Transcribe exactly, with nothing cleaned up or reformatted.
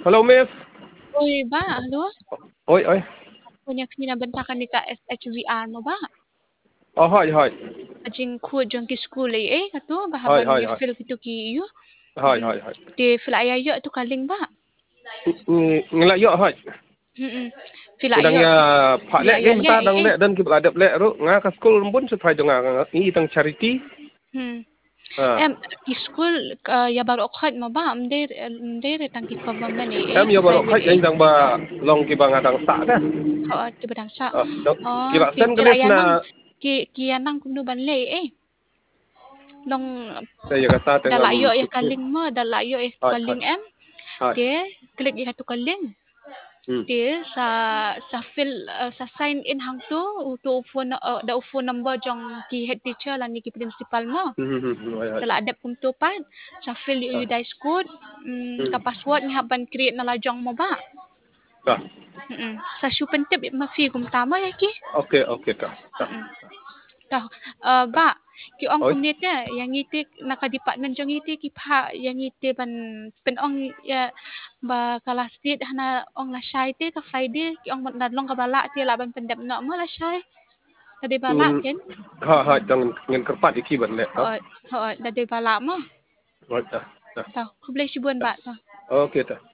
Hello, miss. Uy, ba, halo? Oi, oi. Punya kinabentakan ni ka S H V R mo ba? Oh, hi, hi. Ajing ku jong ki school eh, eh, kato, Hi, bahaban hi, ni hi. fil kito ki iyo. Hi, hi, hi. Di fil ayayo tu kaling ba? Ngela yo hi. Hmm, fil Sedang ayo, ya Pak fil lek ayo game le, ta dang eh. lek dan ki beladap lek ru nga ka school pun supaya dong nga ni tang charity. Hmm. Ha. Em, ki school uh, ya baru okhat mo ba? Mde, mde retang ki government eh, eh, Em yo baru private khai eh. yang dang ba long ki bang adang tak dah. Oo, di ba dang sa? Ah, dok Oh, kila ki sen fil gelis ayanang, na ki ki anang kumno ban le, eh. Long saya kata tengah dalayo ya kaling mo, dalayo ya hai hai kaling em. hai. Dia klik ya tu kaling. Hmm. Dia sa sa fill uh, sa sign in hang tu tu phone uh, da phone number jong ki head teacher lah ni ki principal mo. Hmm hmm hmm. Hai hai. Dala adap kum tu pan sa fill yu yu dai code um, ka password ni haban create na la jong mo ba. Dah. Mm. Sa shu pentep ma fi kum tama ya ki. Okey okey kak. Dah. Tah uh, ba ki ong Oi. community yang ite naka department jong ite ki pha yang ite ban pen ong ya ba kala state hana ong la shai te ka friday ki ong ban long ka bala te la ban pendap no mo la shai ka de bala Ngin ken ha ha dang ngin kerpat iki ban lek ho to. ho da de bala mo Oi dah. Dah. tah ku boleh sibuan ba tah Okey dah.